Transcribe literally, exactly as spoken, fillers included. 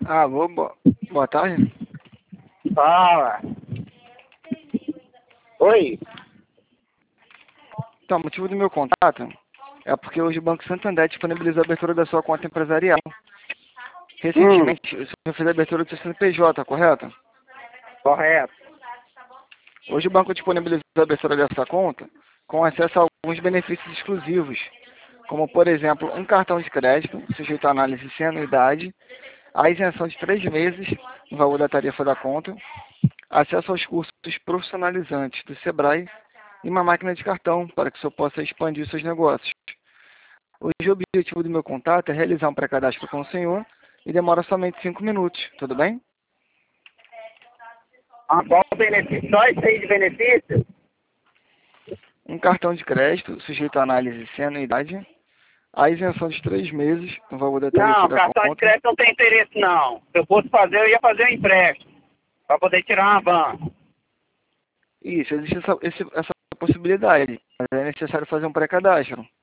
Alô, bo... boa tarde. Fala. Oi. Então, o motivo do meu contato é porque hoje o Banco Santander disponibilizou a abertura da sua conta empresarial. Recentemente, Hum, o senhor fez a abertura do seu C N P J, correto? correto. Hoje o banco disponibilizou a abertura dessa conta com acesso a alguns benefícios exclusivos, como, por exemplo, um cartão de crédito, sujeito à análise sem anuidade, a isenção de três meses no valor da tarifa da conta, acesso aos cursos profissionalizantes do Sebrae e uma máquina de cartão para que o senhor possa expandir seus negócios. Hoje o objetivo do meu contato é realizar um pré-cadastro com o senhor e demora somente cinco minutos, tudo bem? Ah, qual o benefício? Só isso aí de benefício? Um cartão de crédito, sujeito à análise sem anuidade, a isenção de três meses no valor da tarifa Não, da cartão de conta. crédito não tem interesse não. Se eu fosse fazer, eu ia fazer um empréstimo. Para poder tirar uma banca. Isso, existe essa, esse- essa possibilidade, mas é necessário fazer um pré-cadastro.